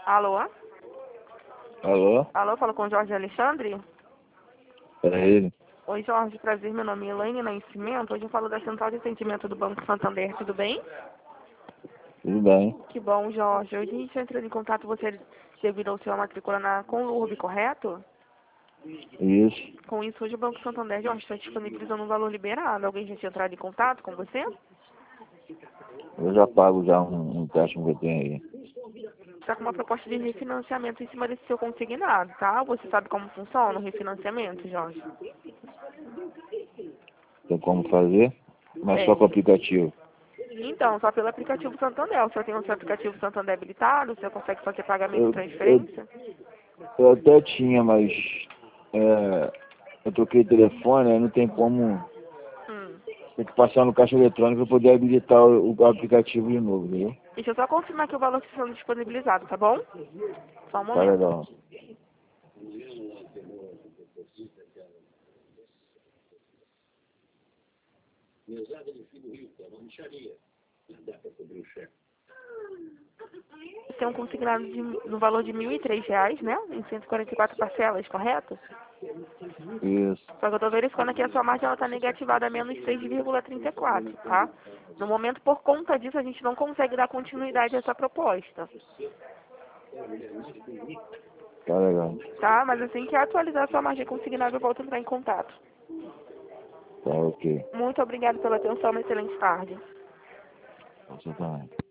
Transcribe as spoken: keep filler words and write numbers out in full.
Alô? Alô? Alô, falo com o Jorge Alexandre? É ele. Oi, Jorge, prazer, meu nome é Elaine Nascimento. Hoje eu falo da Central de Atendimento do Banco Santander, tudo bem? Tudo bem? Que bom, Jorge. Hoje a gente entrou em contato, você devido ao seu matrícula na Conlurb, correto? Isso. Com isso, hoje o Banco Santander, Jorge, está disponibilizando um valor liberado. Alguém já tinha entrado em contato com você? Eu já pago já um, um empréstimo que eu tenho aí. Está com uma proposta de refinanciamento em cima desse seu consignado, tá? Você sabe como funciona o refinanciamento, Jorge? Tem como fazer? Mas só É. com o aplicativo. Então, só pelo aplicativo Santander. O senhor tem o seu aplicativo Santander habilitado? O senhor consegue fazer pagamento e Eu, eu, transferência? eu até tinha, mas é, eu troquei telefone, aí não tem como. Hum. Tem que passar no caixa eletrônico para poder habilitar o, o aplicativo de novo, viu? Deixa eu só confirmar que o valor está sendo disponibilizado, tá bom? Só um Tá momento. legal. Tem um consignado de, no valor de mil e três reais, né? Em cento e quarenta e quatro parcelas, correto? Isso. Só que eu tô verificando aqui a sua margem, ela tá negativada a menos seis vírgula trinta e quatro, tá? No momento, por conta disso, a gente não consegue dar continuidade a essa proposta, Tá legal. tá? Mas assim que atualizar a sua margem consignada, eu volto a entrar em contato. Tá ok. Muito obrigada pela atenção, uma excelente tarde. Você também.